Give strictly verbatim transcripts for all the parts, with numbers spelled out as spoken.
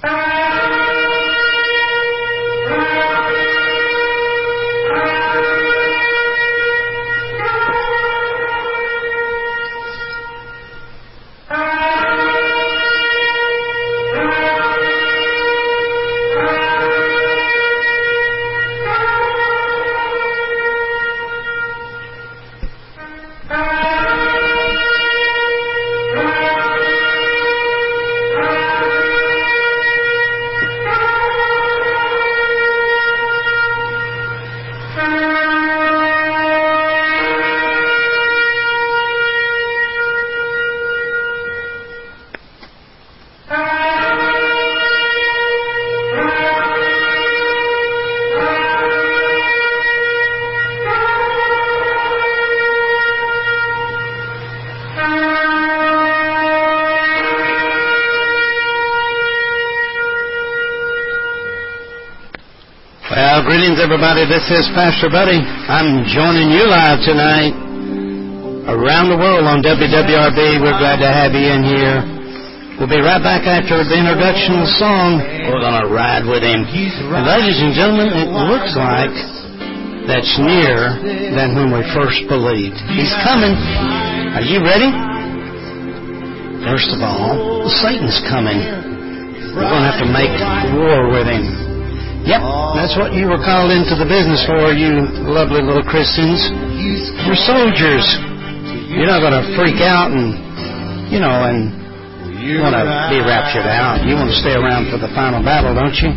Well, greetings, everybody. This is Pastor Buddy. I'm joining you live tonight around the world on W W R B. We're glad to have you in here. We'll be right back after the introduction song. We're going to ride with him. And ladies and gentlemen, it looks like that's nearer than when we first believed. He's coming. Are you ready? First of all, Satan's coming. We're going to have to make war with him. Yep, that's what you were called into the business for, you lovely little Christians. You're soldiers. You're not going to freak out and, you know, and want to be raptured out. You want to stay around for the final battle, don't you?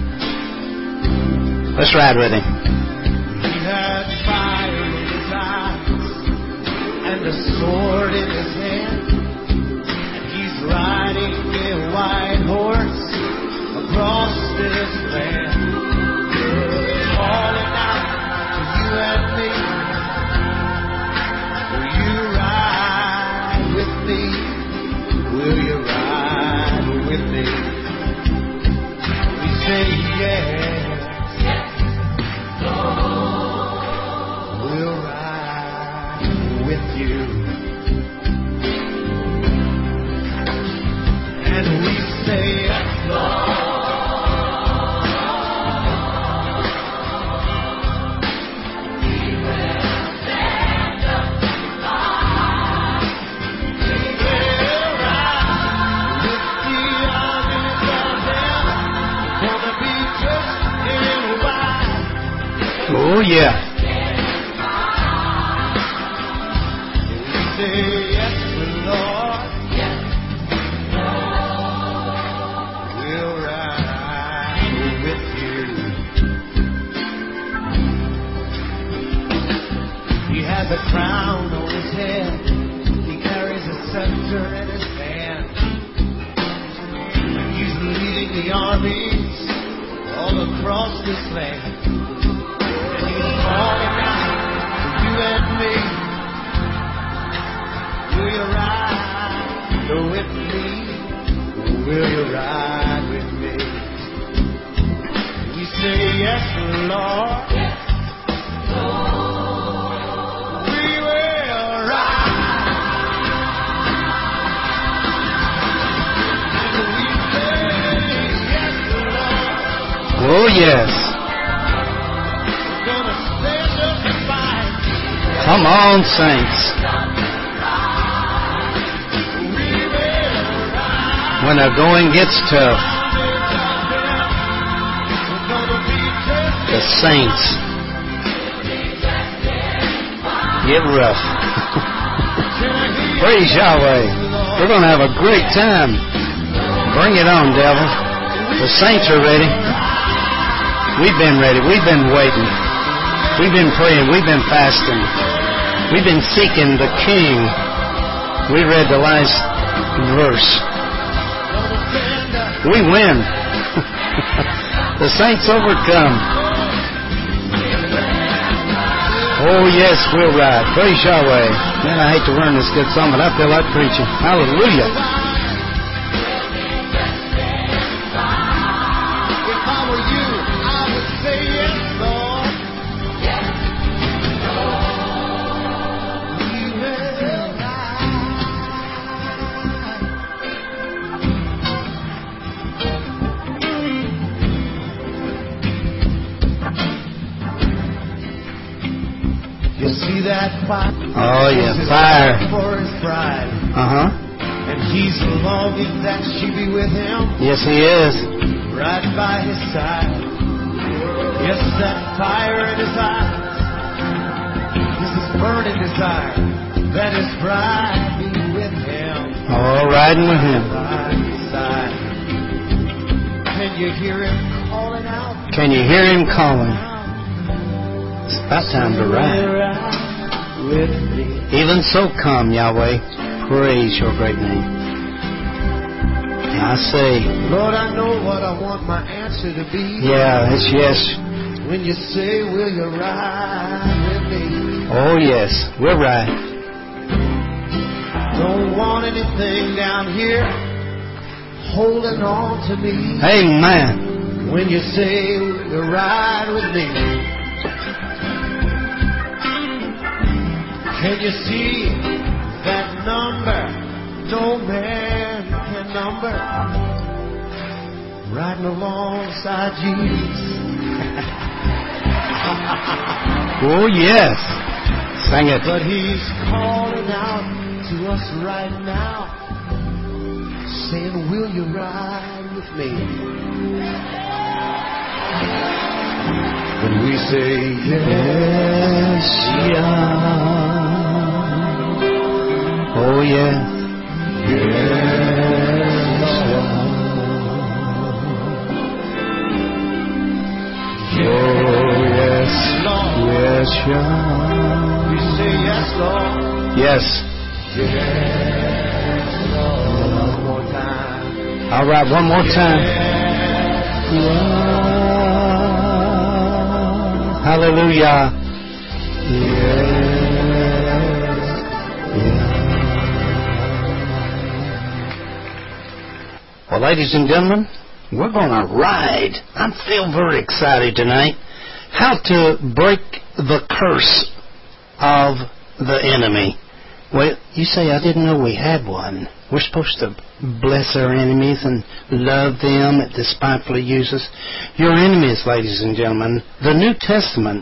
Let's ride with him. He had fire in his eyes and a sword in his hand, and he's riding a white horse across this land. Calling out to you and me, will you ride with me? Will you ride with me? We say yes, yes, Lord. We'll ride with you, and we say yes, Lord. Oh, yeah. We say yes, Lord. Yes, Lord. We'll ride with you. He has a crown on his head. He carries a scepter in his hand. And he's leading the armies all across this land. Calling out to you and me, will you ride with me? Will you ride with me? We say yes, Lord. Yes, Lord. We will ride. And we say yes, Lord. Oh, yes. Come on, saints. When the going gets tough, the saints get rough. Praise Yahweh. We're going to have a great time. Bring it on, devil. The saints are ready. We've been ready. We've been waiting. We've been praying. We've been fasting. We've been seeking the King. We read the last verse. We win. The saints overcome. Oh, yes, we'll ride. Praise Yahweh. Man, I hate to learn this good song, but I feel like preaching. Hallelujah. If I were you, I would say yes, Lord. see that fire. Oh, yeah, This is fire. for his bride. Uh-huh. And he's longing that she be with him. Yes, he is. Right by his side. Yes, that fire in his eyes. This is burning desire that his bride be with him. Oh, riding with him. By his side. Can you hear him calling out? Can you hear him calling? It's about time to ride. With me. Even so come, Yahweh. Praise your great name. And I say, Lord, I know what I want my answer to be. yeah, it's yes. When you say, will you ride with me? Oh, yes. We're right. Don't want anything down here holding on to me. Amen. When you say, will you ride with me? Can you see that number no man can number? Riding alongside Jesus. Oh, yes. Sing it. But he's calling out to us right now, saying, will you ride with me? When we say yes, yeah. Oh, yes. yes, Oh, yes. Lord. Yes, yeah. We say yes, Lord. Yes. Yes, Lord. One more time. All right, one more time. Yes. Hallelujah. Yes. Yeah. Well, ladies and gentlemen, we're going to ride. I feel very excited tonight. How to break the curse of the enemy. Well, you say, I didn't know we had one. We're supposed to bless our enemies and love them that despitefully use us. Your enemies, ladies and gentlemen, the New Testament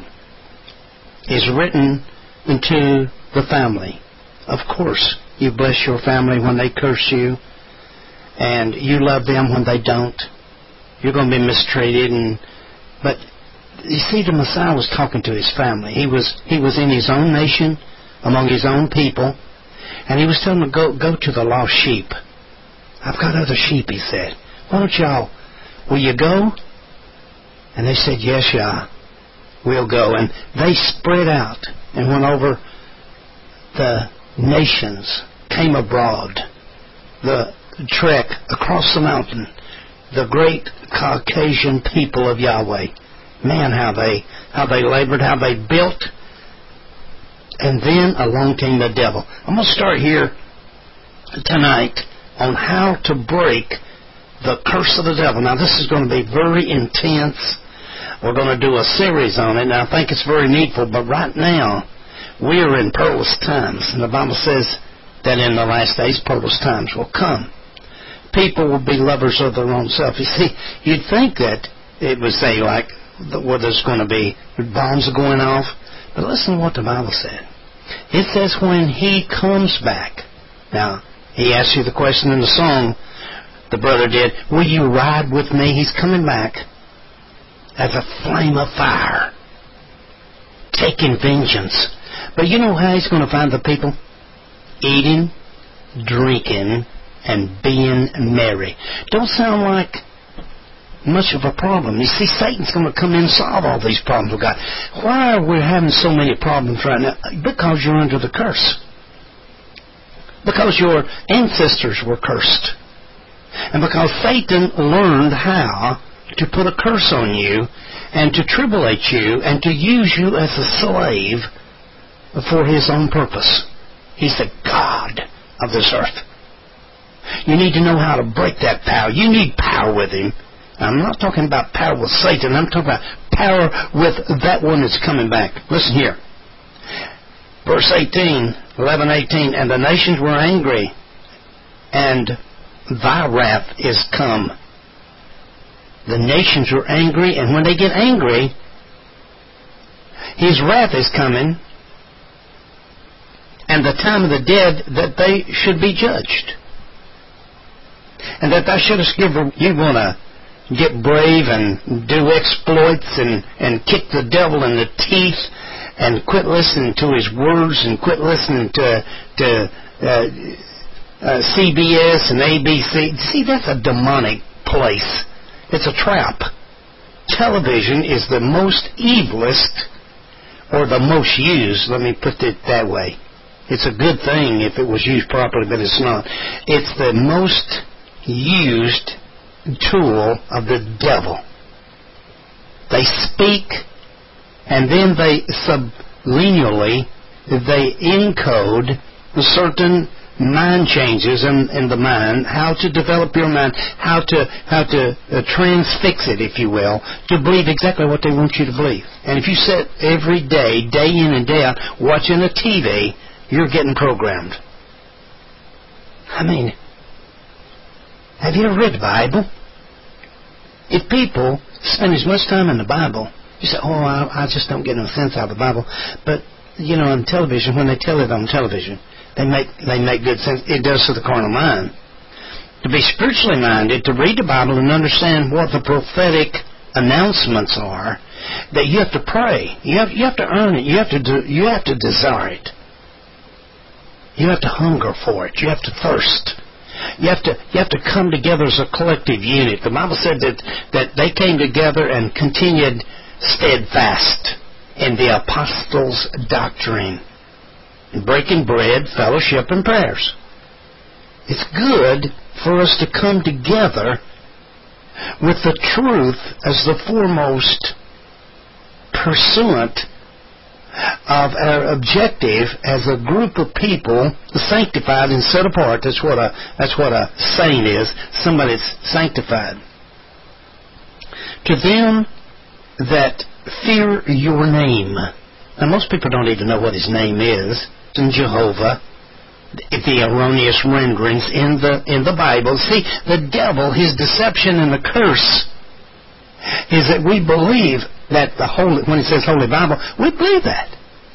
is written into the family. Of course, you bless your family when they curse you, and you love them when they don't. You're going to be mistreated, and but you see, the Messiah was talking to his family. He was he was in his own nation, among his own people, and he was telling them, go go to the lost sheep. I've got other sheep, he said. Why don't y'all, will you go? And they said, yes, Yah, we'll go. And they spread out and went over the nations, came abroad, the trek across the mountain, the great Caucasian people of Yahweh. Man, how they how they labored, how they built. And then along came the devil. I'm going to start here tonight on how to break the curse of the devil. Now, this is going to be very intense. We're going to do a series on it, and I think it's very needful. But right now, we are in perilous times. And the Bible says that in the last days, perilous times will come. People will be lovers of their own self. You see, you'd think that it would say, like, where there's going to be bombs are going off. But listen to what the Bible said. It says when he comes back. Now, he asked you the question in the song, the brother did, will you ride with me? He's coming back as a flame of fire, taking vengeance. But you know how he's going to find the people? Eating, drinking, and being merry. Don't sound like much of a problem. You see, Satan's going to come in and solve all these problems with God. Why are we having so many problems right now? Because you're under the curse. Because your ancestors were cursed. And because Satan learned how to put a curse on you and to tribulate you and to use you as a slave for his own purpose. He's the God of this earth. You need to know how to break that power. You need power with him. I'm not talking about power with Satan. I'm talking about power with that one that's coming back. Listen here. Verse eighteen, eleven eighteen, and the nations were angry, and thy wrath is come. The nations were angry, and when they get angry, his wrath is coming, and the time of the dead that they should be judged. And that thou shouldest give, you want to get brave and do exploits and, and kick the devil in the teeth and quit listening to his words and quit listening to, to uh, uh, C B S and A B C. See, that's a demonic place. It's a trap. Television is the most evilest, or the most used, let me put it that way. It's a good thing if it was used properly, but it's not. It's the most used tool of the devil. They speak, and then they subliminally, they encode certain mind changes in, in the mind, how to develop your mind, how to how to uh, transfix it, if you will, to believe exactly what they want you to believe. And if you sit every day, day in and day out, watching the T V, you're getting programmed. I mean, have you ever read the Bible? If people spend as much time in the Bible, you say, oh, I, I just don't get no sense out of the Bible. But, you know, on television, when they tell it on television, they make they make good sense. It does to the carnal mind. To be spiritually minded, to read the Bible and understand what the prophetic announcements are, that you have to pray. You have, you have to earn it. You have to do, you have to desire it. You have to hunger for it. You have to thirst. You have to you have to come together as a collective unit. The Bible said that, that they came together and continued steadfast in the apostles' doctrine, breaking bread, fellowship, and prayers. It's good for us to come together with the truth as the foremost pursuant of our objective as a group of people sanctified and set apart. That's what a that's what a saint is. Somebody that's sanctified. To them that fear your name. Now, most people don't even know what his name is. It's in Jehovah. The erroneous renderings in the in the Bible. See, the devil, his deception and the curse is that we believe that the holy, when it says Holy Bible, we believe that,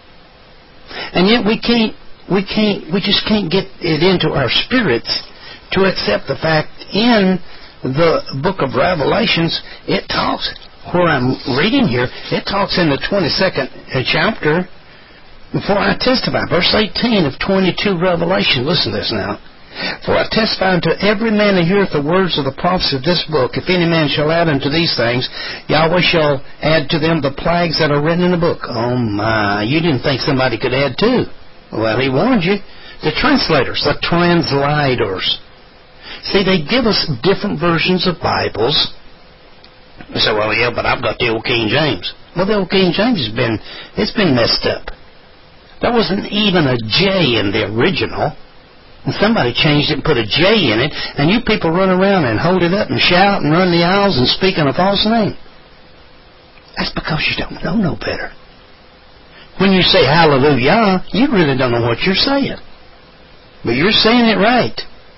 and yet we can't, we can't, we just can't get it into our spirits to accept the fact in the book of Revelations, it talks, where I'm reading here, it talks in the twenty-second chapter, for I testify, verse eighteen of twenty-two Revelation, listen to this now. For I testify unto every man that heareth the words of the prophecy of this book, if any man shall add unto these things, Yahweh shall add to them the plagues that are written in the book. Oh my, you didn't think somebody could add two. Well, he warned you. The translators, the translators. See, they give us different versions of Bibles. You say, well, yeah, but I've got the old King James. Well, the old King James has been, it's been messed up. There wasn't even a J in the original. And somebody changed it and put a J in it, and you people run around and hold it up and shout and run the aisles and speak in a false name. That's because you don't know no better. When you say hallelujah, you really don't know what you're saying. But you're saying it right.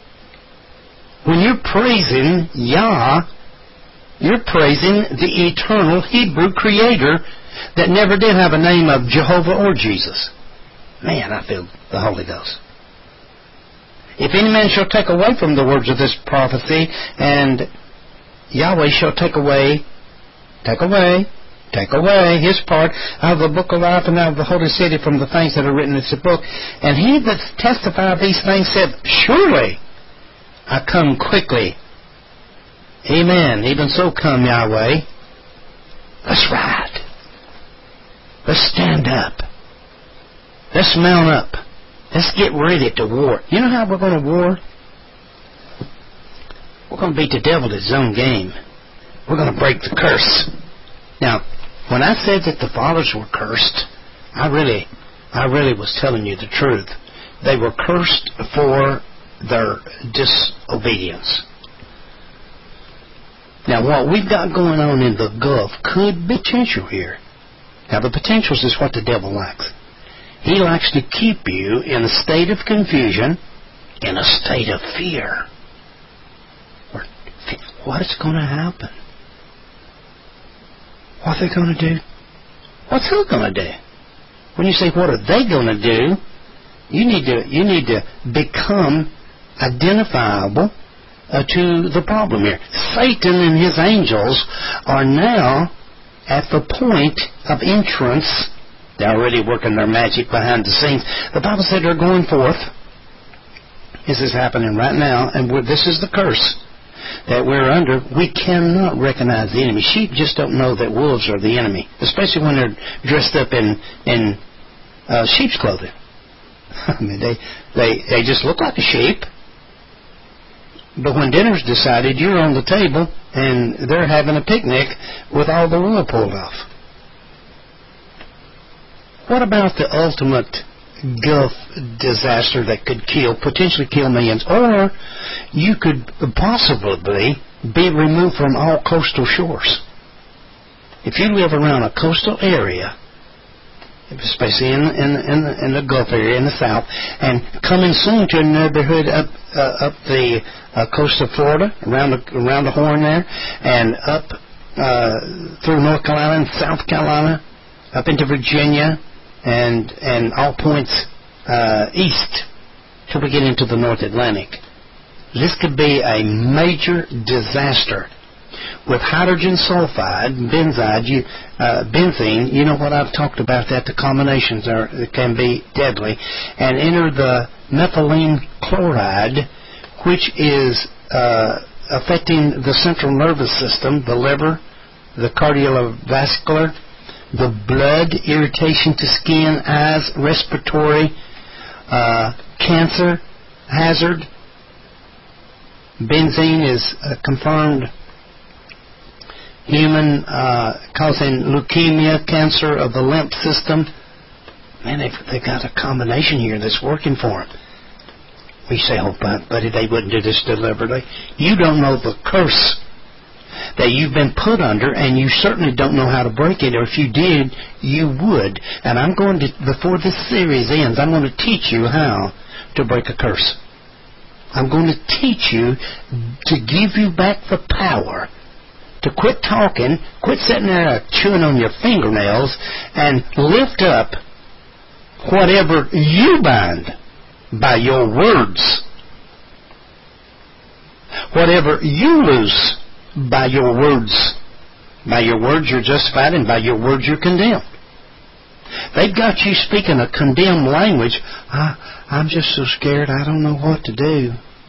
When you're praising Yah, you're praising the eternal Hebrew Creator that never did have a name of Jehovah or Jesus. Man, I feel the Holy Ghost. If any man shall take away from the words of this prophecy, and Yahweh shall take away, take away, take away his part out of the book of life and out of the holy city from the things that are written in this book. And he that testified these things said, surely I come quickly. Amen. Even so come, Yahweh. Let's ride. Let's stand up. Let's mount up. Let's get ready to war. You know how we're going to war? We're going to beat the devil at his own game. We're going to break the curse. Now, when I said that the fathers were cursed, I really, I really was telling you the truth. They were cursed for their disobedience. Now, what we've got going on in the Gulf could be potential here. Now, the potentials is what the devil likes. He likes to keep you in a state of confusion, in a state of fear. What's going to happen? What are they going to do? What's who going to do? When you say, what are they going to do? You need to you need to become identifiable uh, to the problem here. Satan and his angels are now at the point of entrance. They're already working their magic behind the scenes. The Bible said they're going forth. This is happening right now, and we're, this is the curse that we're under. We cannot recognize the enemy. Sheep just don't know that wolves are the enemy, especially when they're dressed up in in uh, sheep's clothing. I mean, they, they they just look like a sheep. But when dinner's decided, you're on the table and they're having a picnic with all the wool pulled off. What about the ultimate Gulf disaster that could kill, potentially kill millions? Or you could possibly be removed from all coastal shores. If you live around a coastal area, especially in in in, in the Gulf area in the south, and coming soon to a neighborhood up uh, up the uh, coast of Florida, around the around the Horn there, and up uh, through North Carolina and South Carolina, up into Virginia, and and all points uh, east till we get into the North Atlantic. This could be a major disaster. With hydrogen sulfide, benzide, you, uh, benzene, you know what I've talked about that. The combinations are can be deadly. And enter the methylene chloride, which is uh, affecting the central nervous system, the liver, the cardiovascular, the blood, irritation to skin, eyes, respiratory, uh, cancer, hazard. Benzene is uh, confirmed human uh, causing leukemia, cancer of the lymph system. Man, they've, they've got a combination here that's working for them. We say, oh, but, buddy, they wouldn't do this deliberately. You don't know the curse that you've been put under, and you certainly don't know how to break it, or if you did, you would. And I'm going to, before this series ends, I'm going to teach you how to break a curse. I'm going to teach you to give you back the power to quit talking, quit sitting there chewing on your fingernails, and lift up whatever you bind by your words. Whatever you lose by your words. By your words you're justified, and by your words you're condemned. They've got you speaking a condemned language. I, I'm just so scared I don't know what to do.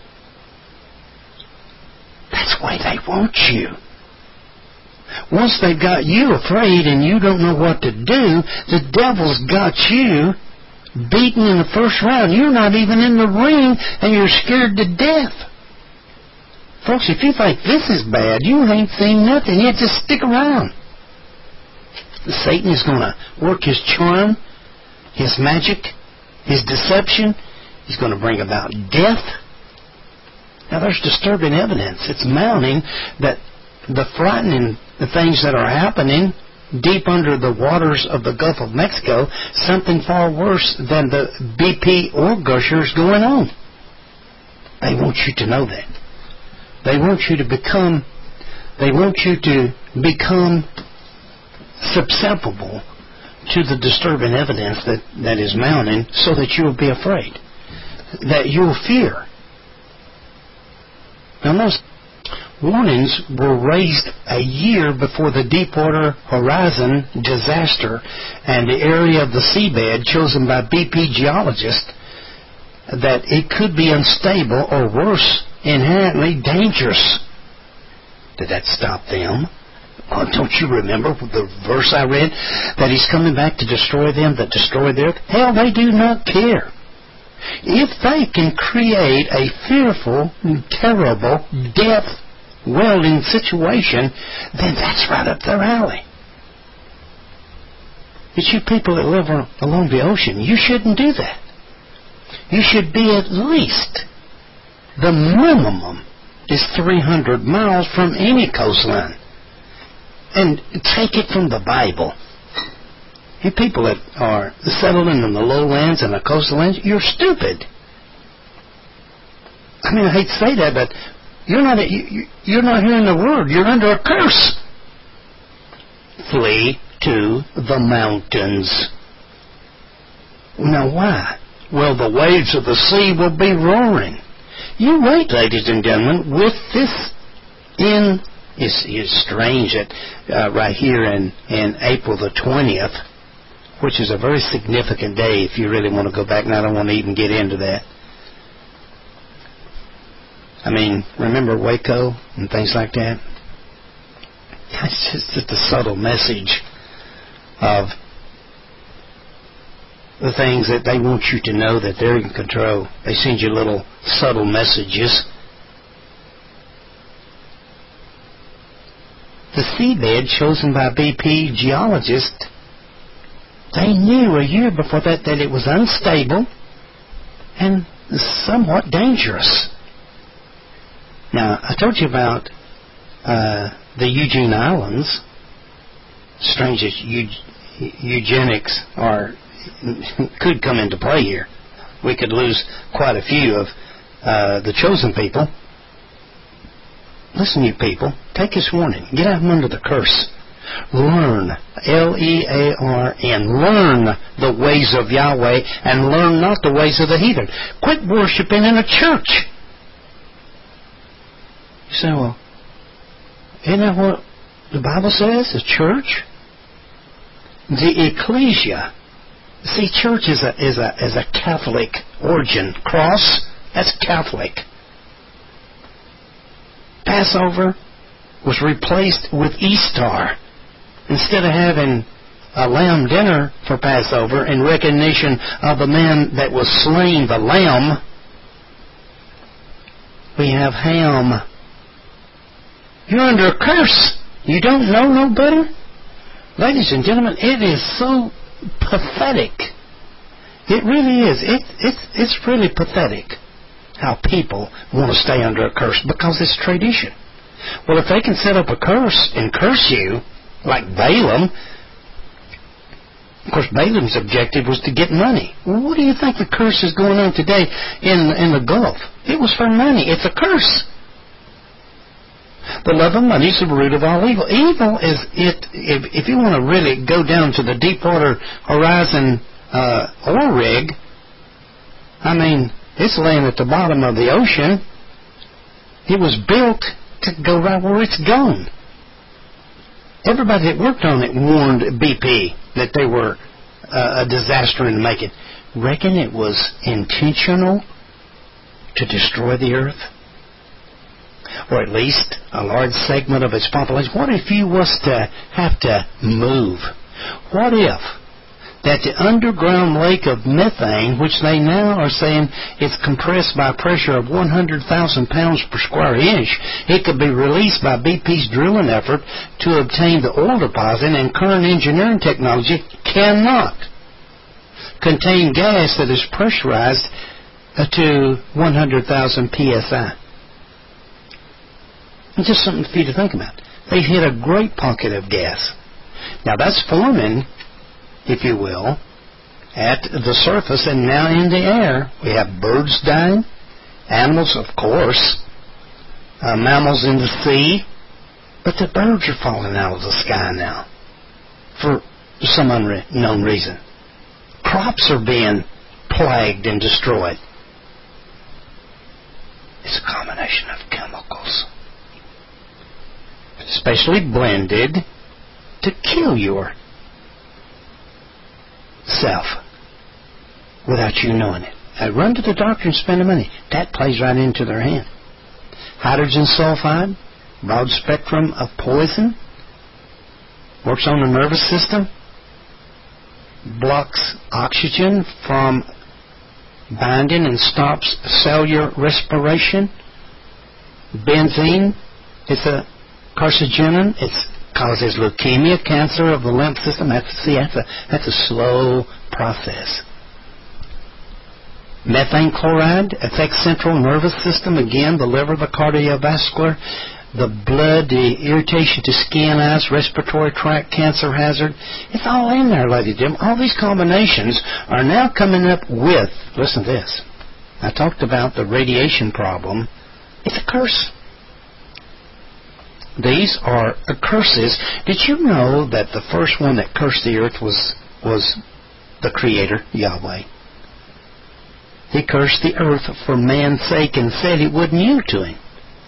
That's the way they want you. Once they've got you afraid and you don't know what to do, the devil's got you beaten in the first round. You're not even in the ring and you're scared to death. Folks, if you think this is bad, you ain't seen nothing yet. Just stick around. Satan is going to work his charm, his magic, his deception. He's going to bring about death. Now, there's disturbing evidence. It's mounting that the frightening the things that are happening deep under the waters of the Gulf of Mexico, something far worse than the B P oil gushers going on. They want you to know that. They want you to become, they want you to become susceptible to the disturbing evidence that, that is mounting, so that you will be afraid, that you will fear. Now, most warnings were raised a year before the Deepwater Horizon disaster and the area of the seabed chosen by B P geologists that it could be unstable or worse, inherently dangerous. Did that stop them? Oh, don't you remember the verse I read? That he's coming back to destroy them that destroy the earth? Hell, they do not care. If they can create a fearful, terrible, death welding situation, then that's right up their alley. It's you people that live along the ocean. You shouldn't do that. You should be at least, the minimum is three hundred miles from any coastline. And take it from the Bible. You people that are settling in the lowlands and the coastal lands, you're stupid. I mean, I hate to say that, but You're not, you, you're not hearing the word. You're under a curse. Flee to the mountains. Now, why? well, the waves of the sea will be roaring. You wait, ladies and gentlemen, with this in, it's, it's strange that uh, right here in, in April the twentieth, which is a very significant day if you really want to go back, and I don't want to even get into that. I mean, remember Waco and things like that? It's just, just a subtle message of the things that they want you to know that they're in control. They send you little subtle messages. The seabed chosen by B P geologists, they knew a year before that that it was unstable and somewhat dangerous. Now, I told you about uh, the Eugene Islands. Strange that eu- eugenics are could come into play here. We could lose quite a few of uh, the chosen people. Listen, you people, take this warning. Get out from under the curse. Learn, L E A R N, learn the ways of Yahweh and learn not the ways of the heathen. Quit worshiping in a church. You say, well, isn't that what the Bible says, the church? The ecclesia. See, church is a, is a, is a Catholic origin. Cross, that's Catholic. Passover was replaced with Easter. Instead of having a lamb dinner for Passover in recognition of the man that was slain, the lamb, we have ham. You're under a curse. You don't know no better? Ladies and gentlemen, it is so pathetic. It really is. It, it's, it's really pathetic how people want to stay under a curse because it's tradition. Well, if they can set up a curse and curse you, like Balaam, of course, Balaam's objective was to get money. Well, what do you think the curse is going on today in, in the Gulf? It was for money. It's a curse. The love of money is the root of all evil. Evil is, it. if, if you want to really go down to the Deepwater Horizon uh, oil rig, I mean, it's laying at the bottom of the ocean. It was built to go right where it's going. Everybody that worked on it warned B P that they were uh, a disaster in the making. Reckon it was intentional to destroy the earth? Or at least a large segment of its population. What if you was to have to move? What if that the underground lake of methane, which they now are saying is compressed by pressure of one hundred thousand pounds per square inch, it could be released by B P's drilling effort to obtain the oil deposit, and current engineering technology cannot contain gas that is pressurized to one hundred thousand P S I. It's just something for you to think about. They hit a great pocket of gas. Now that's forming, if you will, at the surface and now in the air. We have birds dying, animals, of course, uh, mammals in the sea, but the birds are falling out of the sky now for some unknown reason. Crops are being plagued and destroyed. It's a combination of chemicals, especially blended to kill your self without you knowing it. I run to the doctor and spend the money. That plays right into their hand. Hydrogen sulfide, broad spectrum of poison, works on the nervous system, blocks oxygen from binding and stops cellular respiration. Benzene, it's a carcinogen. It causes leukemia, cancer of the lymph system. That's, see, that's a, that's a slow process. Methane chloride affects central nervous system, again, the liver, the cardiovascular, the blood, the irritation to skin, eyes, respiratory tract, cancer hazard. It's all in there, ladies and gentlemen. All these combinations are now coming up with, listen to this, I talked about the radiation problem. It's a curse. These are curses. Did you know that the first one that cursed the earth was was the Creator, Yahweh? He cursed the earth for man's sake and said it wouldn't yield to him.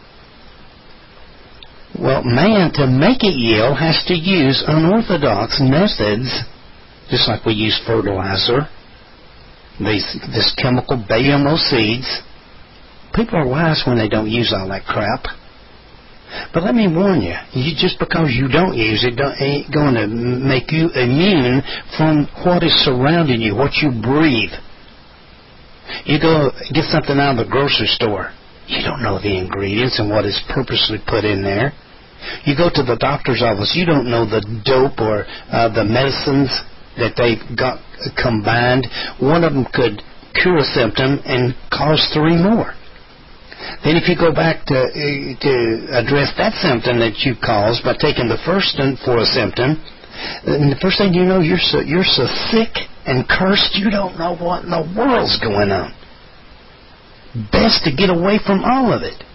Well, man, to make it yield, has to use unorthodox methods, just like we use fertilizer, these, this chemical B M O seeds. People are wise when they don't use all that crap. But let me warn you, you just because you don't use it don't, ain't going to make you immune from what is surrounding you, what you breathe. You go get something out of the grocery store. You don't know the ingredients and what is purposely put in there. You go to the doctor's office. You don't know the dope or uh, the medicines that they've got combined. One of them could cure a symptom and cause three more. Then if you go back to to address that symptom that you caused by taking the first one for a symptom, and the first thing you know, you're so, you're so sick and cursed, you don't know what in the world's going on. Best to get away from all of it.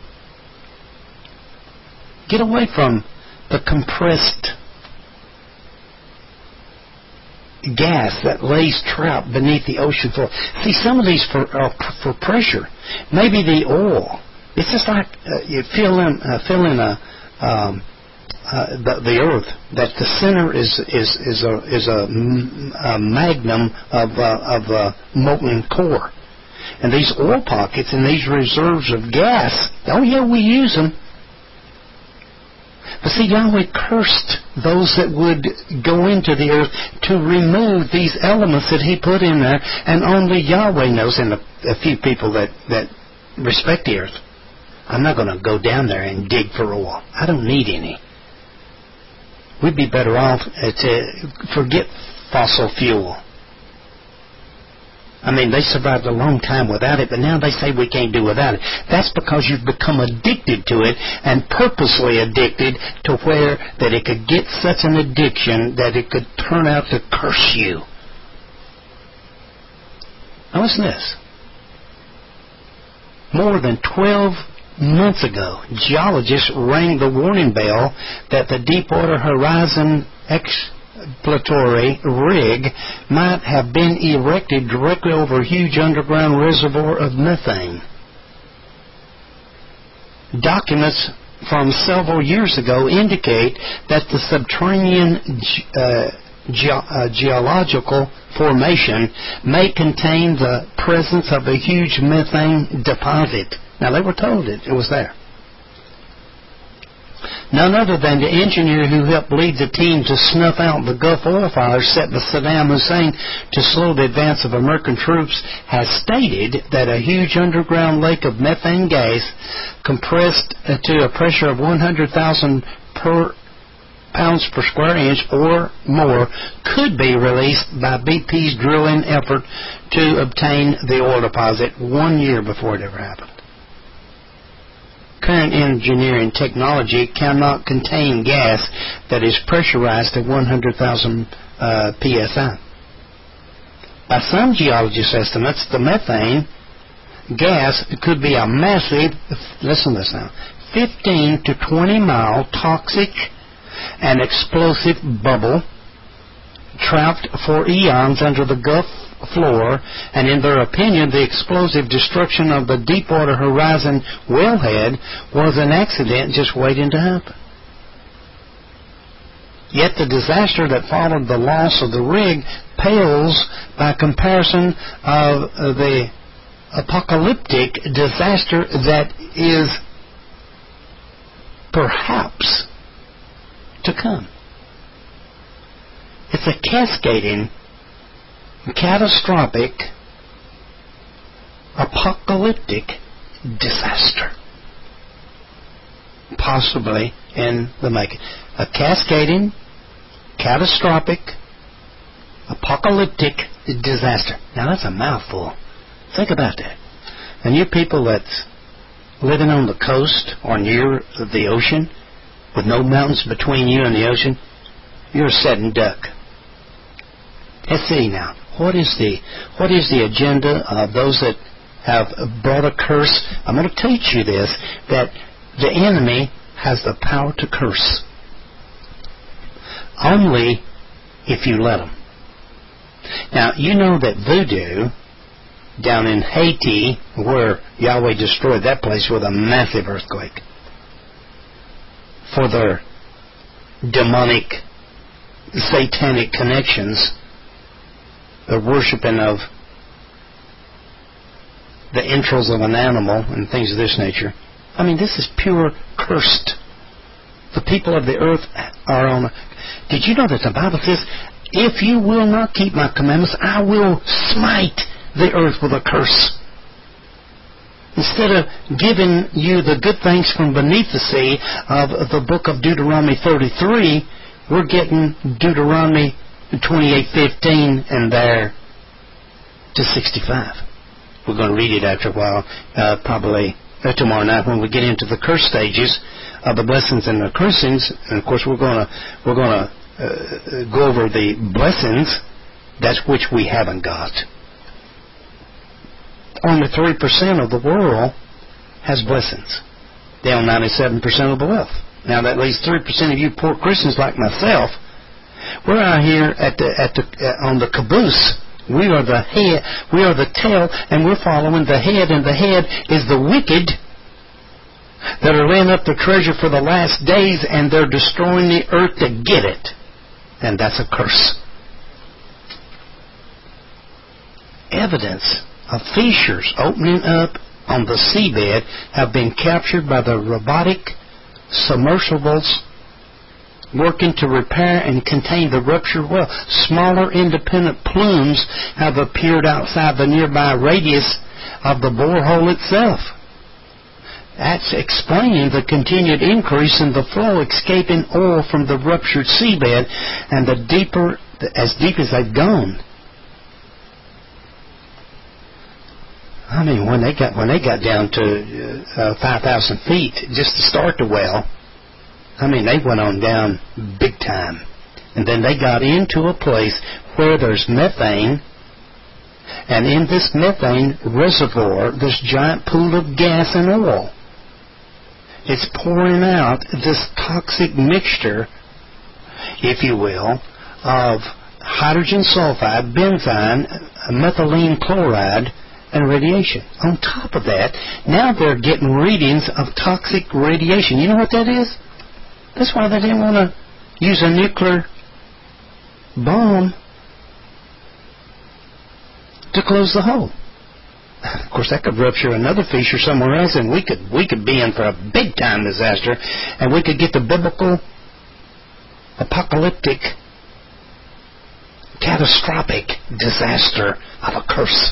Get away from the compressed gas that lays trapped beneath the ocean floor. See, some of these for uh, for pressure. Maybe the oil. It's just like uh, you fill in uh, fill in a um, uh, the, the earth. That the center is is is a is a, a magnum of uh, of a molten core, and these oil pockets and these reserves of gas. Oh yeah, we use them. But see, Yahweh cursed those that would go into the earth to remove these elements that He put in there, and only Yahweh knows, and a, a few people that, that respect the earth. I'm not going to go down there and dig for oil. I don't need any. We'd be better off to forget fossil fuel. I mean, they survived a long time without it, but now they say we can't do without it. That's because you've become addicted to it, and purposely addicted to where that it could get such an addiction that it could turn out to curse you. Now listen to this. More than twelve months ago, geologists rang the warning bell that the Deepwater Horizon exploratory rig might have been erected directly over a huge underground reservoir of methane. Documents from several years ago indicate that the subterranean uh, ge- uh, geological formation may contain the presence of a huge methane deposit. Now, they were told it, it was there. None other than the engineer who helped lead the team to snuff out the Gulf oil fires set by Saddam Hussein to slow the advance of American troops has stated that a huge underground lake of methane gas compressed to a pressure of one hundred thousand per pounds per square inch or more could be released by B P's drilling effort to obtain the oil deposit one year before it ever happened. Current engineering technology cannot contain gas that is pressurized at one hundred thousand uh, P S I. By some geologists' estimates, the methane gas could be a massive, listen to this now, fifteen to twenty mile toxic and explosive bubble trapped for eons under the Gulf floor, and in their opinion, the explosive destruction of the Deepwater Horizon wellhead was an accident just waiting to happen. Yet the disaster that followed the loss of the rig pales by comparison of the apocalyptic disaster that is perhaps to come. It's a cascading, catastrophic, apocalyptic disaster. Possibly in the making. A cascading, catastrophic, apocalyptic disaster. Now that's a mouthful. Think about that. And you people that's living on the coast or near the ocean with no mountains between you and the ocean, you're a sitting duck. Let's see now. What is the what is the agenda of those that have brought a curse? I'm going to teach you this, that the enemy has the power to curse. Only if you let him. Now, you know that voodoo down in Haiti, where Yahweh destroyed that place with a massive earthquake for their demonic, satanic connections, the worshiping of the entrails of an animal and things of this nature. I mean, this is pure cursed. The people of the earth are on a... Did you know that the Bible says, if you will not keep my commandments, I will smite the earth with a curse. Instead of giving you the good things from beneath the sea of the book of Deuteronomy thirty-three, we're getting Deuteronomy twenty-eight fifteen and there to sixty-five. We're going to read it after a while, uh, probably uh, tomorrow night when we get into the curse stages of the blessings and the cursings. And of course, we're going to we're going to uh, go over the blessings, that's which we haven't got. Only three percent of the world has blessings. They own ninety-seven percent of the wealth. Now that leaves three percent of you poor Christians like myself. We're out here at the at the uh, on the caboose. We are the head, we are the tail, and we're following the head, and the head is the wicked that are laying up the treasure for the last days, and they're destroying the earth to get it. And that's a curse. Evidence of fissures opening up on the seabed have been captured by the robotic submersibles working to repair and contain the ruptured well. Smaller independent plumes have appeared outside the nearby radius of the borehole itself. That's explaining the continued increase in the flow escaping oil from the ruptured seabed and the deeper, as deep as they've gone. I mean, when they got when they got down to uh, five thousand feet just to start the well, I mean, they went on down big time. And then they got into a place where there's methane, and in this methane reservoir, this giant pool of gas and oil. It's pouring out this toxic mixture, if you will, of hydrogen sulfide, benzene, methylene chloride, and radiation. On top of that, now they're getting readings of toxic radiation. You know what that is? That's why they didn't want to use a nuclear bomb to close the hole. Of course, that could rupture another fissure somewhere else, and we could we could be in for a big time disaster, and we could get the biblical, apocalyptic, catastrophic disaster of a curse.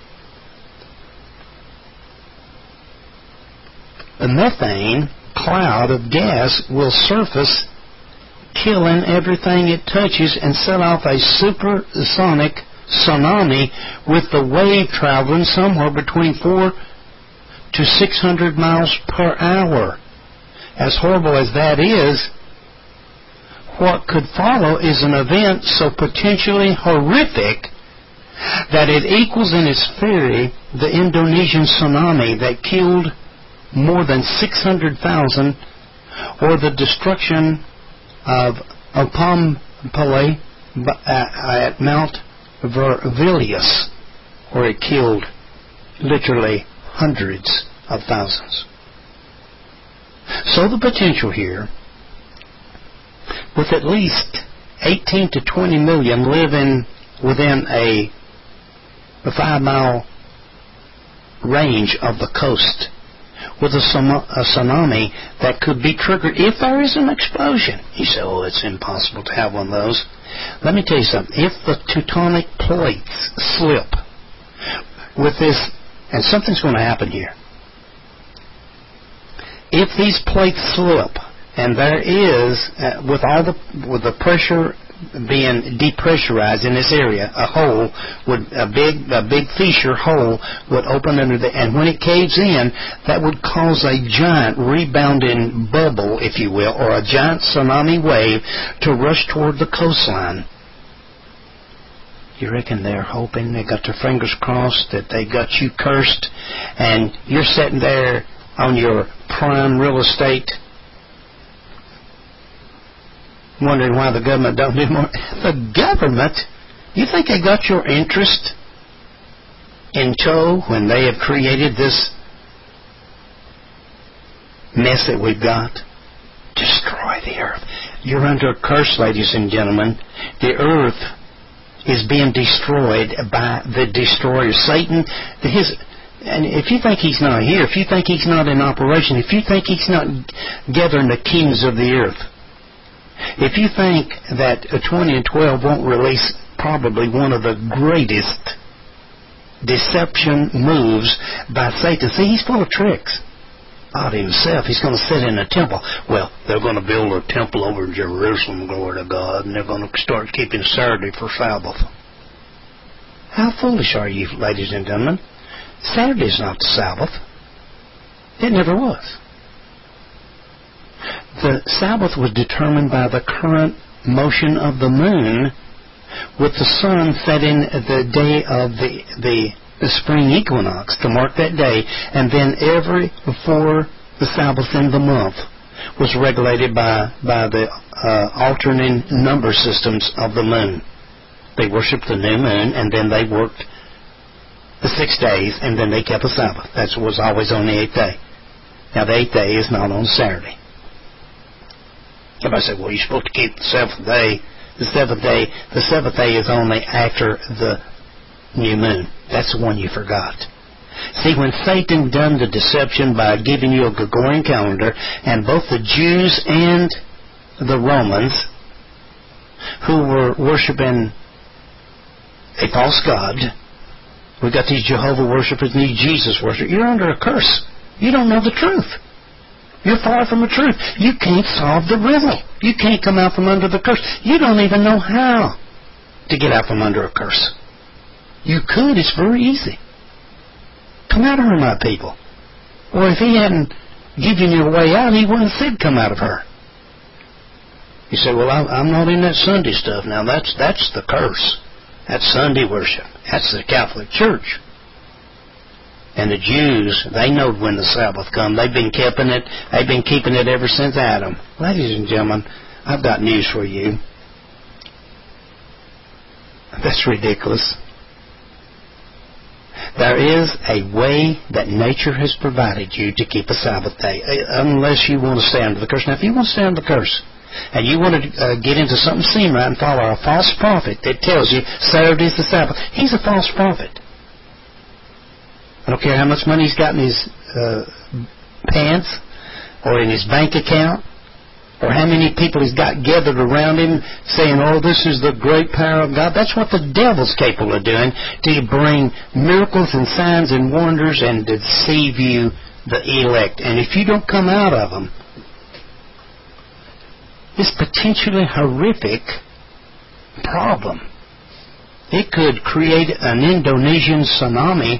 The methane cloud of gas will surface, killing everything it touches, and set off a supersonic tsunami with the wave traveling somewhere between four to six hundred miles per hour. As horrible as that is, what could follow is an event so potentially horrific that it equals in its fury the Indonesian tsunami that killed more than six hundred thousand, or the destruction of Opampale at Mount Vervilius, where it killed literally hundreds of thousands. So the potential here, with at least eighteen to twenty million living within a, a five-mile range of the coast, with a, a tsunami that could be triggered if there is an explosion. You say, oh, it's impossible to have one of those. Let me tell you something. If the tectonic plates slip with this, and something's going to happen here. If these plates slip, and there is, uh, with all the with the pressure being depressurized in this area, a hole would a big a big fissure hole would open under the, and when it caves in, that would cause a giant rebounding bubble, if you will, or a giant tsunami wave to rush toward the coastline. You reckon they're hoping, they got their fingers crossed that they got you cursed, and you're sitting there on your prime real estate wondering why the government don't do more. The government? You think they got your interest? in tow when they have created this mess that we've got? Destroy the earth. You're under a curse, ladies and gentlemen. The earth is being destroyed by the destroyer. Satan, his, and if you think he's not here, if you think he's not in operation, if you think he's not gathering the kings of the earth, if you think that twenty and twelve won't release probably one of the greatest deception moves by Satan. See, he's full of tricks. Out himself, he's going to sit in a temple. Well, they're going to build a temple over in Jerusalem, glory to God, and they're going to start keeping Saturday for Sabbath. How foolish are you, ladies and gentlemen? Saturday is not the Sabbath. It never was. The Sabbath was determined by the current motion of the moon, with the sun setting the day of the the the spring equinox to mark that day, and then every before the Sabbath in the month was regulated by by the uh, alternating number systems of the moon. They worshipped the new moon, and then they worked the six days, and then they kept a Sabbath. That was always on the eighth day. Now the eighth day is not on Saturday. Somebody said, "Well, you're supposed to keep the seventh day." The seventh day, the seventh day is only after the new moon. That's the one you forgot. See, when Satan done the deception by giving you a Gregorian calendar, and both the Jews and the Romans, who were worshiping a false god, we got these Jehovah worshipers and these Jesus worshipers, you're under a curse. You don't know the truth. You're far from the truth. You can't solve the riddle. You can't come out from under the curse. You don't even know how to get out from under a curse. You could. It's very easy. Come out of her, my people. Or if he hadn't given you a way out, he wouldn't have said come out of her. You say, well, I'm not in that Sunday stuff. Now, that's that's the curse. That's Sunday worship. That's the Catholic Church. And the Jews, they know when the Sabbath comes. They've been keeping it. They've been keeping it ever since Adam. Ladies and gentlemen, I've got news for you. That's ridiculous. There is a way that nature has provided you to keep a Sabbath day, unless you want to stay under the curse. Now, if you want to stay under the curse, and you want to uh, get into something seem right and follow a false prophet that tells you Saturday is the Sabbath, he's a false prophet. I don't care how much money he's got in his uh, pants or in his bank account, or how many people he's got gathered around him saying, oh, this is the great power of God. That's what the devil's capable of doing, to bring miracles and signs and wonders and deceive you, the elect. And if you don't come out of them, this potentially horrific problem, it could create an Indonesian tsunami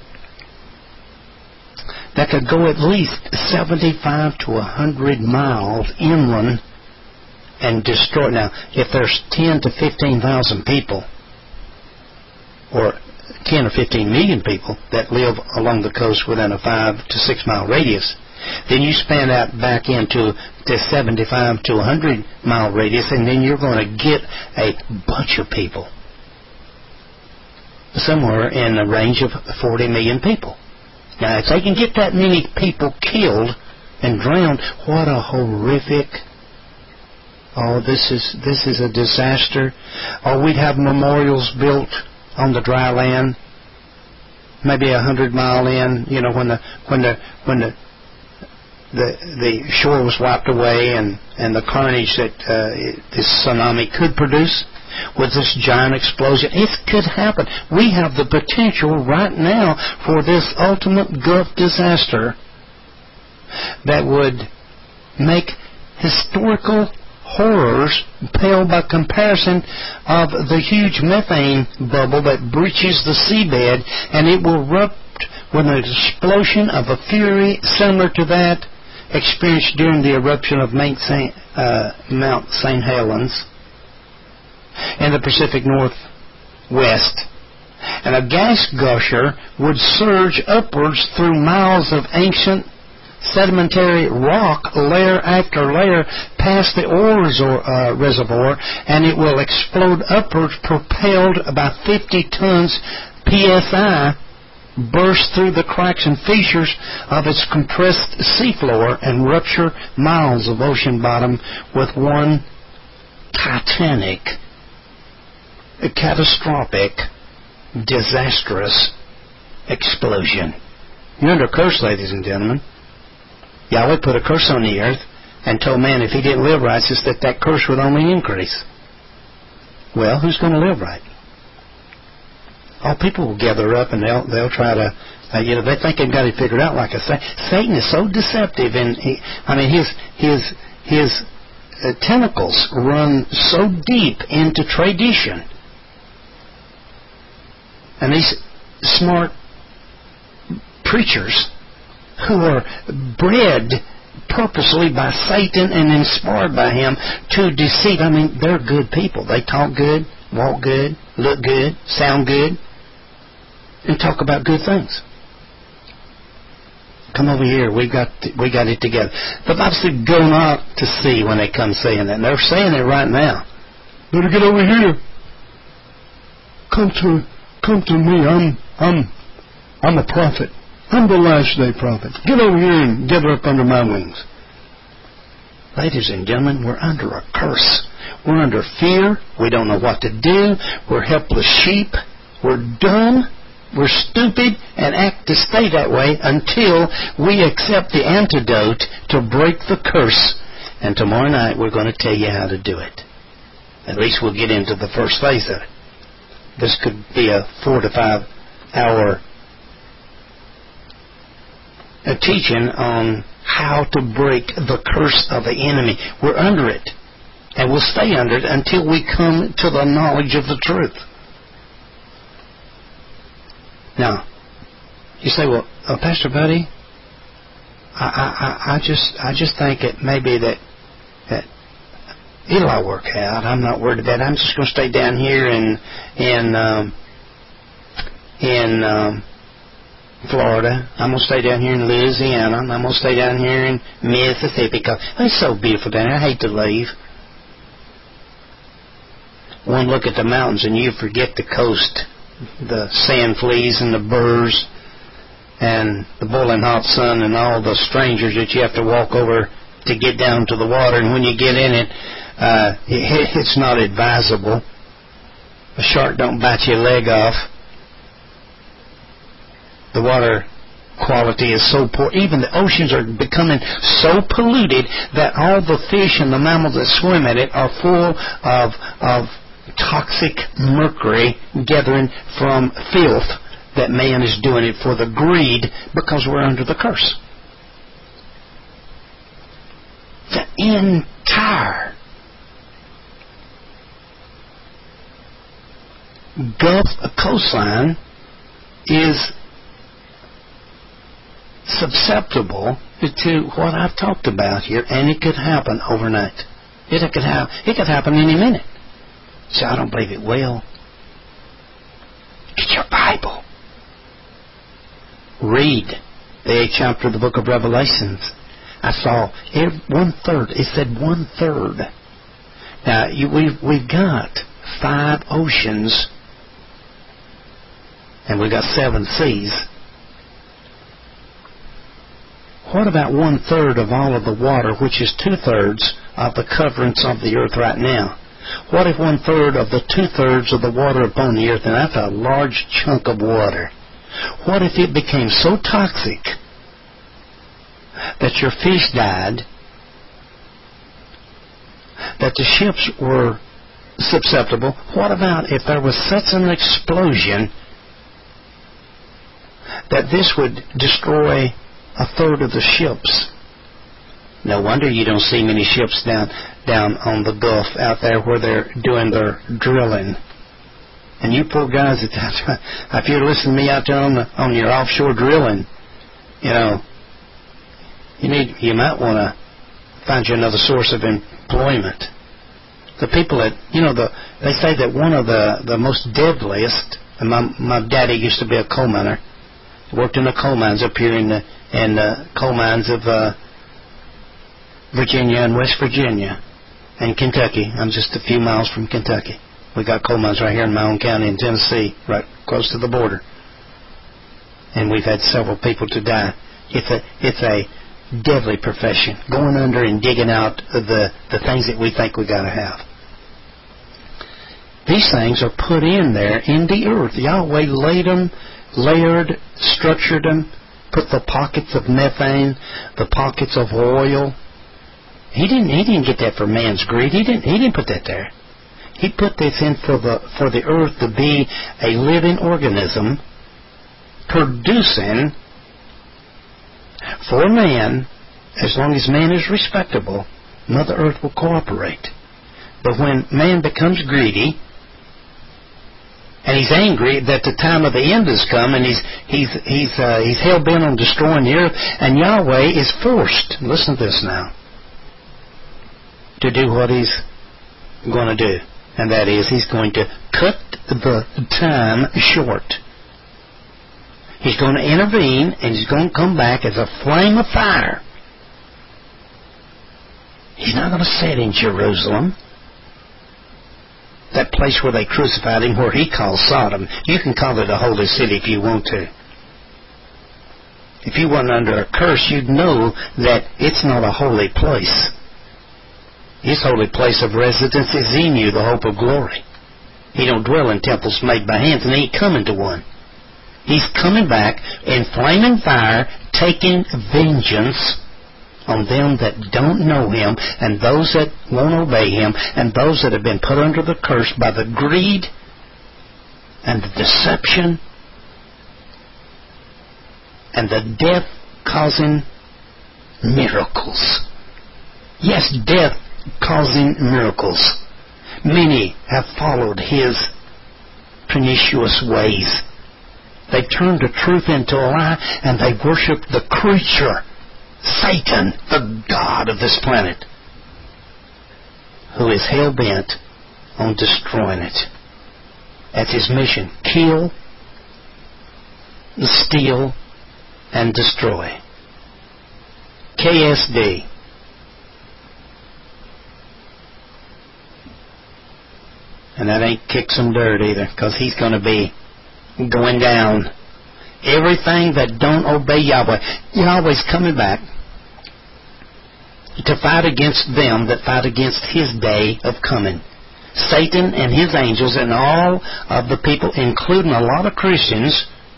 that could go at least seventy-five to one hundred miles inland and destroy. Now, if there's ten to fifteen thousand people, or ten or fifteen million people that live along the coast within a five to six mile radius, then you span out back into the seventy-five to one hundred mile radius, and then you're going to get a bunch of people, somewhere in the range of forty million people. Now, if they can get that many people killed and drowned, what a horrific... Oh, this is this is a disaster. Or we'd have memorials built on the dry land, maybe a hundred mile in. You know, when the when the when the the the shore was wiped away, and and the carnage that uh, this tsunami could produce with this giant explosion. It could happen. We have the potential right now for this ultimate Gulf disaster that would make historical horrors pale by comparison of the huge methane bubble that breaches the seabed, and it will erupt with an explosion of a fury similar to that experienced during the eruption of Mount Saint, uh, Mount Saint Helens in the Pacific Northwest. And a gas gusher would surge upwards through miles of ancient sedimentary rock, layer after layer, past the oil resor- uh, reservoir, and it will explode upwards, propelled by fifty tons P S I burst through the cracks and fissures of its compressed seafloor and rupture miles of ocean bottom with one titanic, catastrophic, disastrous explosion. You're under curse, ladies and gentlemen. Yahweh put a curse on the earth and told man if he didn't live righteous that that curse would only increase. Well, who's going to live right? All people will gather up and they'll they'll try to, uh, you know, they think they've got it figured out. Like I say, Satan is so deceptive, and he, I mean, his his his uh, tentacles run so deep into tradition, and these smart preachers who are bred purposely by Satan and inspired by him to deceive. I mean, they're good people. They talk good, walk good, look good, sound good, and talk about good things. Come over here. We got we got it together. The Bible said, "Go not to see," when they come saying that. And they're saying it right now. Better get over here. Come to come to me. I'm I'm I'm a prophet. I'm the last day prophet. Get over here and gather up under my wings. Ladies and gentlemen, we're under a curse. We're under fear. We don't know what to do. We're helpless sheep. We're dumb. We're stupid and act to stay that way until we accept the antidote to break the curse. And tomorrow night we're going to tell you how to do it. At least we'll get into the first phase of it. This could be a four to five hour a teaching on how to break the curse of the enemy. We're under it, and we'll stay under it until we come to the knowledge of the truth. Now, you say, "Well, uh, Pastor Buddy, I, I, I just, I just think it may be that that it'll all work out. I'm not worried about it. I'm just going to stay down here in in um, in." Um, Florida. I'm going to stay down here in Louisiana. I'm going to stay down here in Mississippi because it's so beautiful down there. I hate to leave. One look at the mountains and you forget the coast, the sand fleas and the burrs and the boiling hot sun and all the strangers that you have to walk over to get down to the water. And when you get in it, uh, it it's not advisable. A shark don't bite your leg off. The water quality is so poor. Even the oceans are becoming so polluted that all the fish and the mammals that swim in it are full of of toxic mercury gathering from filth that man is doing it for the greed because we're under the curse. The entire Gulf coastline is susceptible to what I've talked about here, and it could happen overnight. It could have. It could happen any minute. So I don't believe it will. Get your Bible. Read the eighth chapter of the book of Revelations. I saw every, one third. It said one third. Now you, we've we've got five oceans, and we've got seven seas. What about one third of all of the water, which is two thirds of the coverings of the earth right now? What if one third of the two thirds of the water upon the earth, and that's a large chunk of water, what if it became so toxic that your fish died, that the ships were susceptible? What about if there was such an explosion that this would destroy a third of the ships? No wonder you don't see many ships down down on the Gulf out there where they're doing their drilling. And you poor guys, if you're listening to me out there on the, on your offshore drilling, you know, you need you might want to find you another source of employment. The people that you know, the they say that one of the the most deadliest. And my my daddy used to be a coal miner. Worked in the coal mines up here in the in the coal mines of uh, Virginia and West Virginia and Kentucky. I'm just a few miles from Kentucky. We got coal mines right here in my own county in Tennessee, right close to the border. and we've had several people to die. It's a it's a deadly profession, going under and digging out the, the things that we think we got to have. These things are put in there in the earth. Yahweh laid them, layered, structured them, put the pockets of methane, the pockets of oil. He didn't he didn't get that for man's greed. He didn't he didn't put that there. He put this in for the for the earth to be a living organism, producing for man. As long as man is respectable, Mother Earth will cooperate. But when man becomes greedy, and he's angry that the time of the end has come, and he's he's he's uh, he's hell bent on destroying the earth, and Yahweh is forced. Listen to this now. To do what he's going to do, and that is he's going to cut the time short. He's going to intervene, and he's going to come back as a flame of fire. He's not going to set in Jerusalem, that place where they crucified him, where he calls Sodom. You can call it a holy city if you want to. If you weren't under a curse, you'd know that it's not a holy place. His holy place of residence is in you, the hope of glory. He don't dwell in temples made by hands, and he ain't coming to one. He's coming back in flaming fire, taking vengeance on them that don't know him, and those that won't obey him, and those that have been put under the curse by the greed and the deception and the death-causing miracles. Yes, death-causing miracles. Many have followed his pernicious ways. They turned the truth into a lie, and they worshiped the creature, Satan, the god of this planet, who is hell-bent on destroying it. That's his mission. Kill, steal, and destroy. K S D. And that ain't kick some dirt either, because he's going to be going down. Everything that don't obey Yahweh. Yahweh's coming back to fight against them that fight against his day of coming. Satan and his angels and all of the people, including a lot of Christians,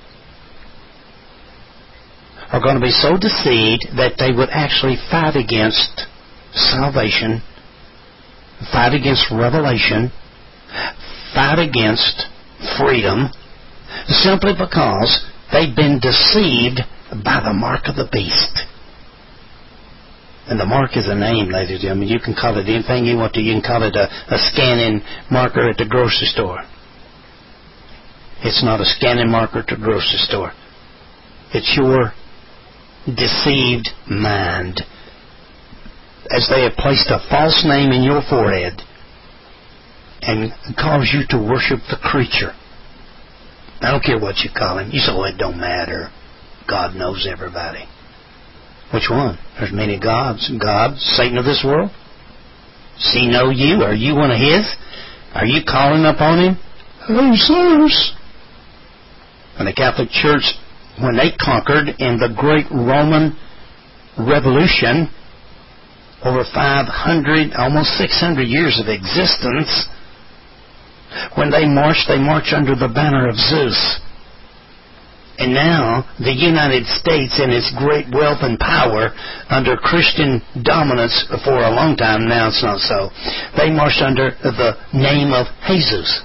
are going to be so deceived that they would actually fight against salvation, fight against revelation, fight against freedom, simply because they've been deceived by the mark of the beast. And the mark is a name, ladies and gentlemen. You can call it anything you want to. You can call it a, a scanning marker at the grocery store. It's not a scanning marker at the grocery store. It's your deceived mind. As they have placed a false name in your forehead and cause you to worship the creature. I don't care what you call him. You say, well, it don't matter. God knows everybody. Which one? There's many gods. God, Satan of this world? Does he know you? Are you one of his? Are you calling upon him? Oh, sirs. And the Catholic Church, when they conquered in the great Roman Revolution, over five hundred, almost six hundred years of existence, when they marched, they marched under the banner of Zeus. And now, the United States, in its great wealth and power, under Christian dominance for a long time, now it's not so, they marched under the name of Jesus.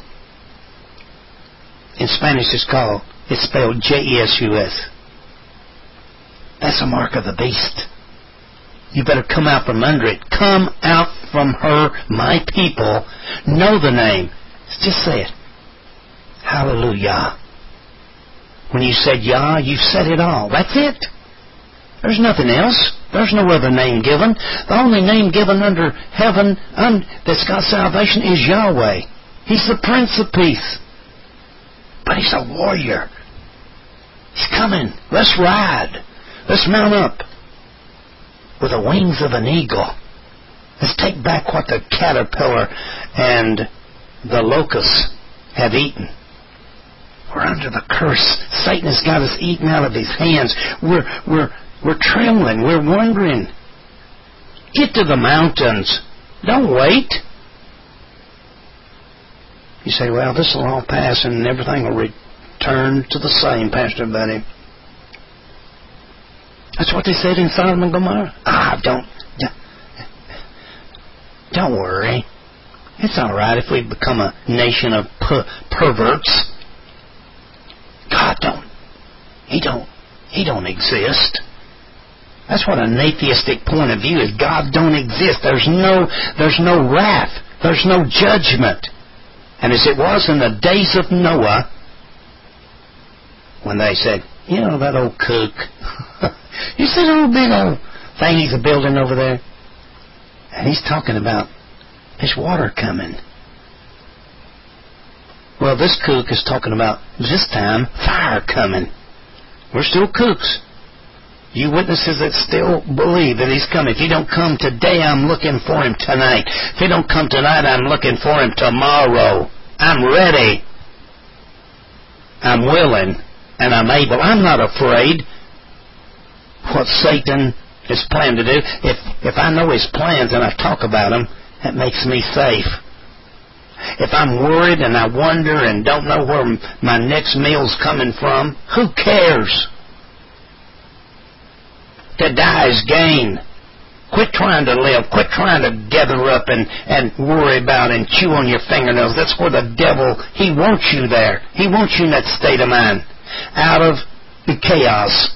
In Spanish it's called, it's spelled J E S U S. That's a mark of the beast. You better come out from under it. Come out from her, my people. Know the name. Just say it. Hallelujah. When you said Yah, you said it all. That's it. There's nothing else. There's no other name given. The only name given under heaven un- that's got salvation is Yahweh. He's the Prince of Peace. But he's a warrior. He's coming. Let's ride. Let's mount up with the wings of an eagle. Let's take back what the caterpillar and the locusts have eaten. We're under the curse. Satan has got us eaten out of his hands. We're, we're, we're trembling. We're wondering. Get to the mountains. Don't wait. You say, well, this will all pass and everything will return to the same, Pastor Buddy. That's what they said in Sodom and Gomorrah. Ah, don't, don't worry. It's all right if we become a nation of per- perverts. God don't. He don't. He don't exist. That's what an atheistic point of view is. God don't exist. There's no, there's no wrath. There's no judgment. And as it was in the days of Noah, when they said, you know, that old kook. You see that old big old thing he's a building over there? And he's talking about there's water coming. Well, this kook is talking about this time fire coming. We're still kooks. You witnesses that still believe that he's coming. If he don't come today, I'm looking for him tonight. If he don't come tonight, I'm looking for him tomorrow. I'm ready. I'm willing. And I'm able. I'm not afraid what Satan is planned to do. If if I know his plans and I talk about them, that makes me safe. If I'm worried and I wonder and don't know where my next meal's coming from, who cares? To die is gain. Quit trying to live. Quit trying to gather up and, and worry about and chew on your fingernails. That's where the devil, he wants you there. He wants you in that state of mind. Out of the chaos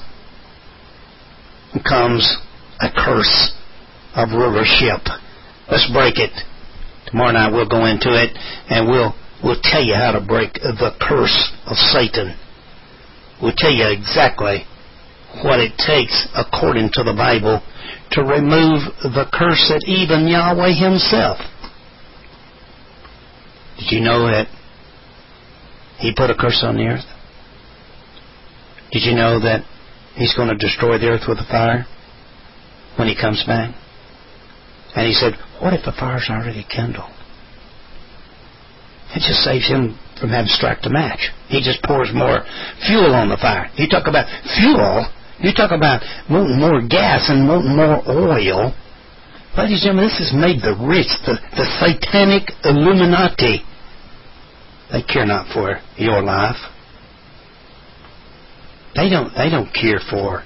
comes a curse of rulership. Let's break it. Tomorrow night we'll go into it and we'll we'll tell you how to break the curse of Satan. We'll tell you exactly what it takes according to the Bible to remove the curse that even Yahweh himself. Did you know that he put a curse on the earth? Did you know that he's going to destroy the earth with a fire when he comes back? And he said, what if the fire's already kindled? It just saves him from having to strike the match. He just pours more fuel on the fire. You talk about fuel, you talk about wanting more gas and wanting more oil. Ladies and gentlemen, this has made the rich, the, the satanic Illuminati. They care not for your life. They don't they don't care for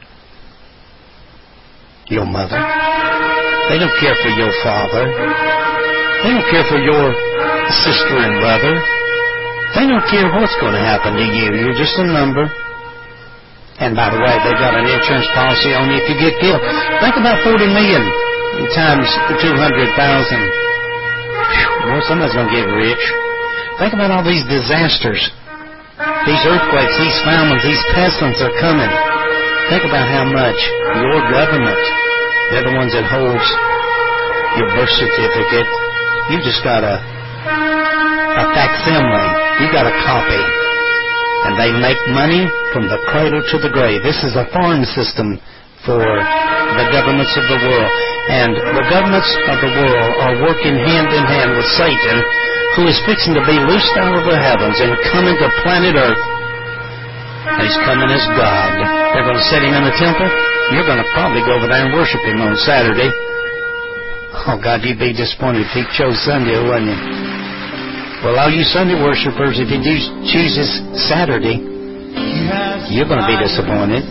your mother. They don't care for your father. They don't care for your sister and brother. They don't care what's going to happen to you. You're just a number. And by the way, they've got an insurance policy on you if you get killed. Think about forty million times two hundred thousand. Well, somebody's going to get rich. Think about all these disasters. These earthquakes, these famines, these pestilence are coming. Think about how much your government, they're the ones that holds your birth certificate. You've just got a, a facsimile. You've got a copy. And they make money from the cradle to the grave. This is a foreign system for the governments of the world. And the governments of the world are working hand in hand with Satan, who is fixing to be loosed out of the heavens and coming to planet Earth. And he's coming as God. They're going to set him in the temple. You're going to probably go over there and worship him on Saturday. Oh, God, you'd be disappointed if he chose Sunday, wouldn't you? Well, all you Sunday worshipers, if he chooses Saturday, you're going to be disappointed.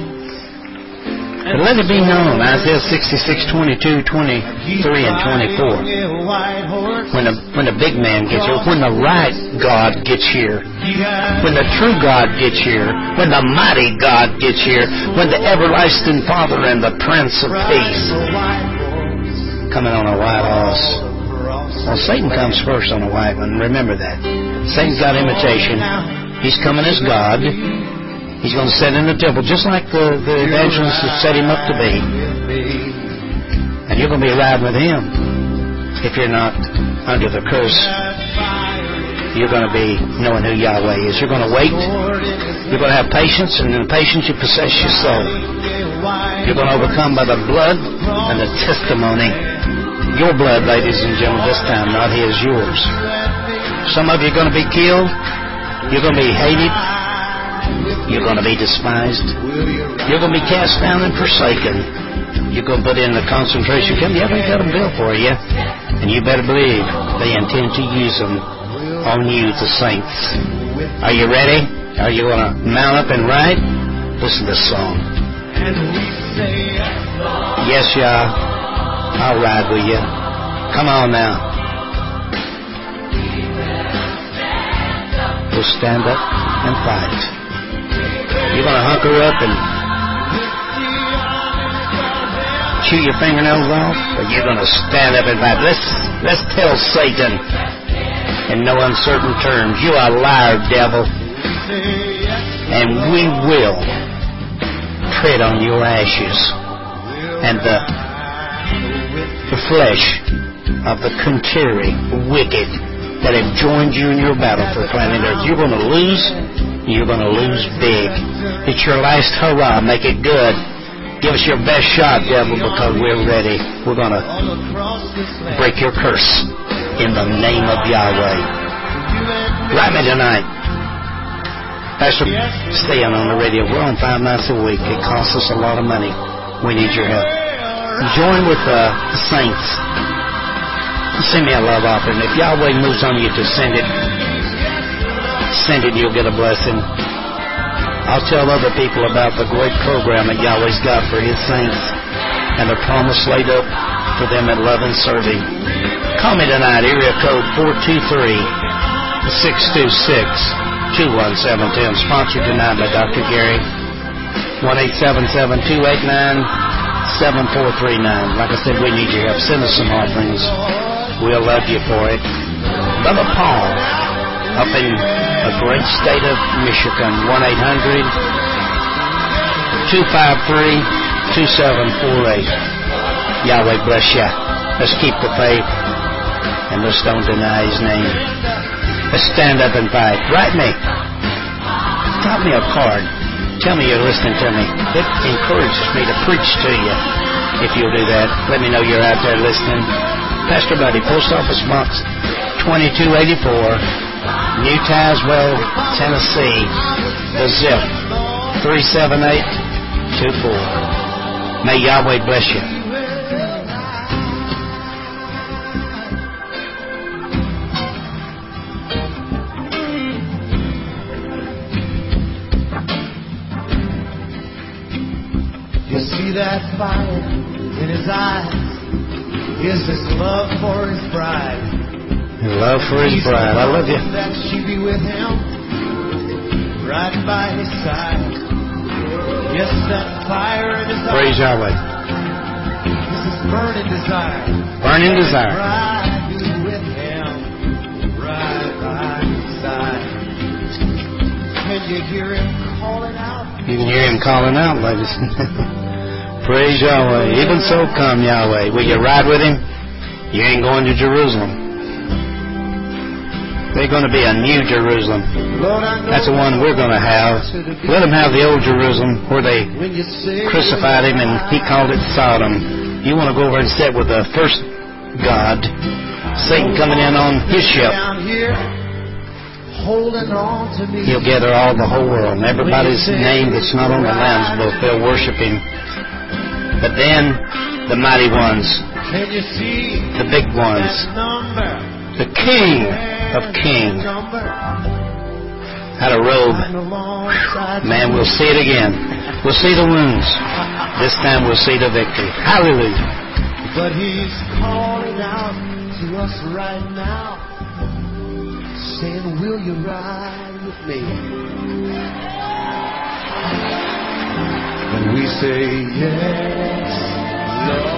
But let it be known, Isaiah sixty-six, twenty-two, twenty-three, and twenty-four. When the, when the big man gets here, when the right God gets here, when the true God gets here, when the mighty God gets here, when the everlasting Father and the Prince of Peace coming on a white horse. Well, Satan comes first on a white one. Remember that. Satan's got imitation. He's coming as God. He's going to sit in the temple just like the, the evangelists have set him up to be. And you're going to be riding with him. If you're not under the curse, you're going to be knowing who Yahweh is. You're going to wait. You're going to have patience, and in patience you possess your soul. You're going to overcome by the blood and the testimony. Your blood, ladies and gentlemen, this time, not his, yours. Some of you are going to be killed. You're going to be hated. You're going to be despised. You're going to be cast down and forsaken. You're going to put in the concentration camp. Yeah, they got them built for you. And you better believe they intend to use them on you, the saints. Are you ready? Are you going to mount up and ride? Listen to this song. Yes, Yah. I'll ride with you. Come on now. We'll stand up and fight. You're going to hunker up and chew your fingernails off, or you're going to stand up and fight. Let's, let's tell Satan in no uncertain terms, you are a liar, devil, and we will tread on your ashes and the, the flesh of the contrary, wicked, that have joined you in your battle for planet Earth. You're going to lose. You're going to lose big. It's your last hurrah. Make it good. Give us your best shot, devil, because we're ready. We're going to break your curse in the name of Yahweh. Write me tonight. Pastor, staying on the radio. We're on five nights a week. It costs us a lot of money. We need your help. Join with uh, the saints. Send me a love offering. If Yahweh moves on you to send it, send it, you'll get a blessing. I'll tell other people about the great program that Yahweh's got for His saints and the promise laid up for them that love and serve Him. Call me tonight, area code four two three, six two six, two one seven two. Sponsored tonight by Doctor Gary. one eight seven seven, two eight nine, seven four three nine. Like I said, we need your help. Send us some offerings. We'll love you for it. Brother Paul, up in a great state of Michigan, one eight hundred, two five three, two seven four eight. Yahweh bless you. Let's keep the faith, and let's don't deny His name. Let's stand up and fight. Write me. Drop me a card. Tell me you're listening to me. It encourages me to preach to you. If you'll do that, let me know you're out there listening. Pastor Buddy, Post Office Box twenty-two eighty-four, New Tazewell, Tennessee. The zip three seven eight two four. May Yahweh bless you. You see that fire in His eyes? Is His love for His bride? His love for His bride. I love you. That she be with Him, right by His side. Yes, that fire in His eyes. Praise Yahweh. This is burning desire. Burning desire. Bride be with Him, right by His side. Can you hear Him calling out? You can hear Him calling out, ladies. Praise Yahweh. Even so come, Yahweh. Will you ride with Him? You ain't going to Jerusalem. There's going to be a new Jerusalem. That's the one we're going to have. Let them have the old Jerusalem where they crucified Him and He called it Sodom. You want to go over and sit with the first God, Satan coming in on his ship. He'll gather all the whole world, and everybody's name that's not on the Lamb's book, they'll worship Him. But then, the mighty ones, the big ones, the King of Kings, had a robe. Man, we'll see it again. We'll see the wounds. This time we'll see the victory. Hallelujah. But He's calling out to us right now, saying, will you ride with me? And we say, yes, Lord.